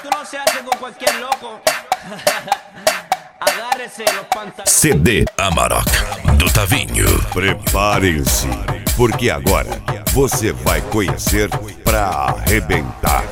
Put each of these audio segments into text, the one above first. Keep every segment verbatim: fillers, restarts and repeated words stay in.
Esto no se hace con cualquier loco. Agárrese los pantalones. C D Amarok do Tavinho. Preparem-se, porque agora você vai conhecer pra arrebentar.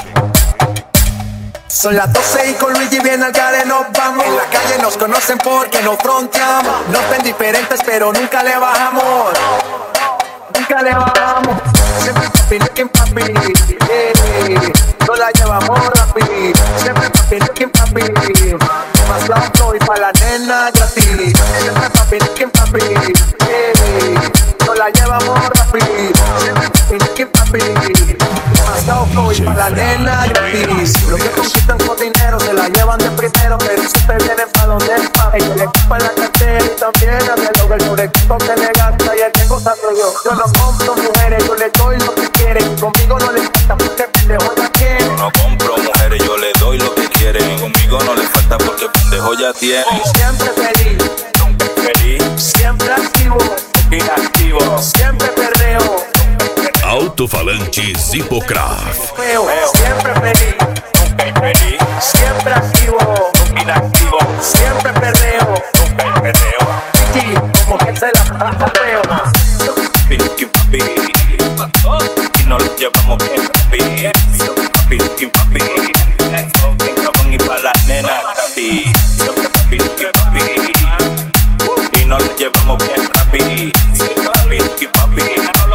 Son las doce y con Luigi viene al care nos vamos. En la calle nos conocen porque nos fronteamos. Nos ven diferentes pero nunca le bajamos. Nunca le bajamos. Siempre papi, looking papi, yeah. No la llevamos rápido. Siempre papi, looking papi. Más la flow y pa' la nena gratis. Siempre papi, looking papi, yeah. No la llevamos rápido. Siempre papi, looking papi. Más la flow y pa' la nena gratis. Lo que conquistan con dinero se la llevan de primero, pero siempre vienen pa' donde el papi. Ella le ocupa la cartera y también hace lo que el sobrequito que le gasta y el que cosa soy yo. Yo no compro mujeres, yo le doy lo que quieren. Conmigo no le falta porque pendejo ya tiene. Yo no compro mujeres, yo le doy lo que quieren. Conmigo no le falta porque pendejo ya tiene. Siempre feliz, Nunca feliz, siempre activo, inactivo, siempre perreo, Alto-falantes Hipocraft. feo, siempre feliz, nunca infeliz, siempre activo, inactivo, siempre perreo. nunca perreo. Sí, como que se la pasa feo. Pinky papi, y nos lo llevamos bien papi. Pinky papi, y pa' la nena papi. Pinky papi, y nos lo llevamos bien papi. Pinky papi,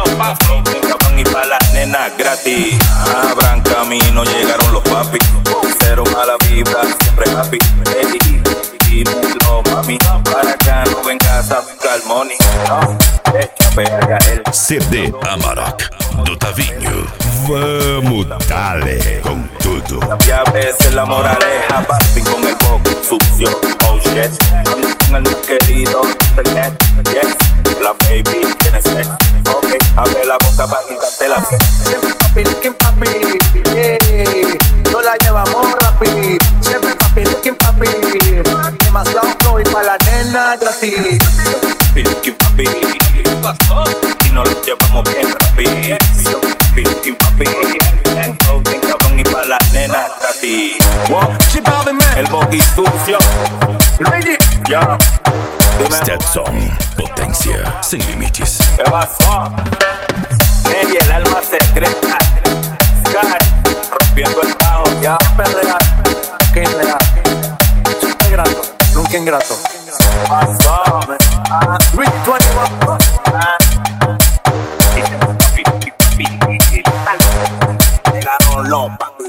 y pa' la nena gratis. Abran camino, llegaron los papi. Cero mala vibra, siempre happy. Hey, dímelo mami, para acá no vengas a buscar money. No, echa pega él. C D Amarok do Tavinho. Vamos dale com tudo. Y a veces la moraleja parten con el poco sucio. Oh shit, con el más querido internet. Yes, la baby tiene sex. Ok, abre la boca para quitarte la fe. Siempre papi, looking papi, yeah. No la llevamos rápido. Siempre papi, looking papi. Más la flow y pa' la nena gratis. Pinky papi, y nos lo llevamos bien rápido. Pinky papi, y pa' la nena gratis. El boqui sucio. Luigi, Ya, dime. Stetson, potência sem limites. ¿Qué pasó? Ella, el alma secreta. Sky, rompiendo el bajo. ya perrea, que real. Super grato, nunca ingrato. Pasó, me. Ah, Rick veintiuno. Llegaron los papi.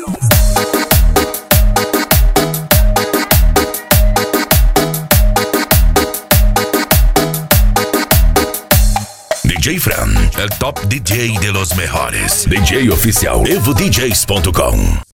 D J Fran, el top D J de los mejores. D J oficial evo d js ponto com.